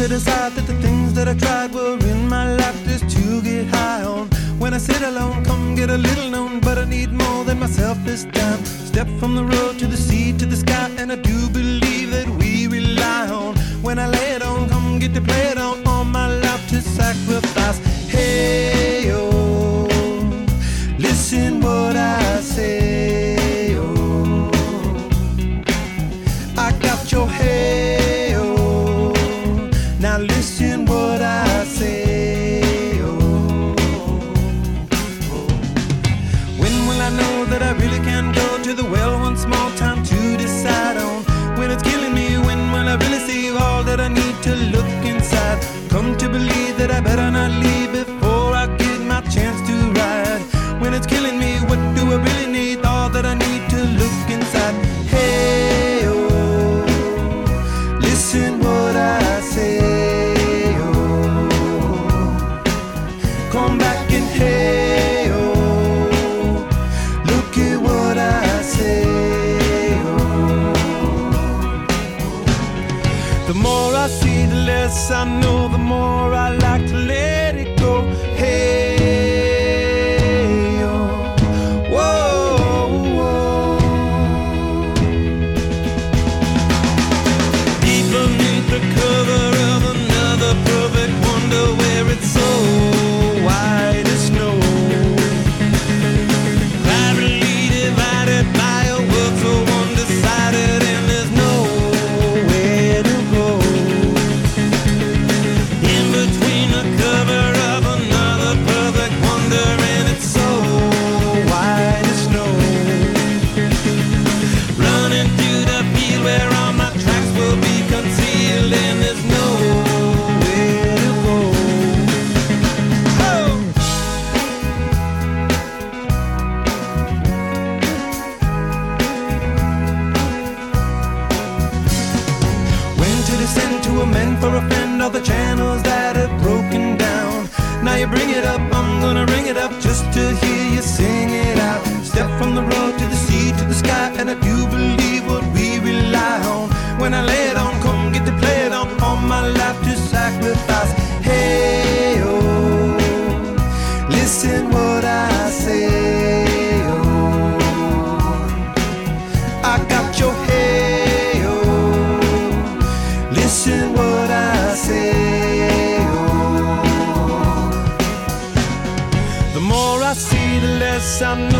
to decide that the things that I tried were in my life just to get high on. When I sit alone, come get a little known, but I need more than myself this time. Step from the road to the sea to the sky, and I do believe that we rely on. When I lay it on, come get to play it on, all my life to sacrifice. Hey, oh, listen what I say, oh, I got your hey, oh, now listen what I say, oh, when will I know that I really can go to the well one small time to decide on? When it's killing me, when will I really see all that I need to look inside? Come to believe that I better not leave before I get my chance to ride. When it's killing me, what do I really need? All that I need to look inside. Hey, oh, listen what I say, oh, come back and hey, oh, look at what I say, oh. The more I see, the less I know, the more I like to let it go. Hey, oh, whoa, whoa. Deep beneath the cover of another perfect wonder, where it's so white as snow, privately divided by a world so undecided, and there's nowhere to go. In between the cover of another perfect wonder, and it's so white as snow, running through the field where all my tracks will be concealed, and there's nowhere to go. Oh! When to descend to amend for a friend all the channels that have broken down. Now you bring it up, I'm gonna ring it up just to hear you sing it out. Step from the road to the sea to the sky, and I do believe what we rely on. When I lay it on, come get to play it on, all my life to sacrifice. Hey, oh, listen what I say, oh, I got your hey, oh, listen what I say, oh. The more I see, the less I know.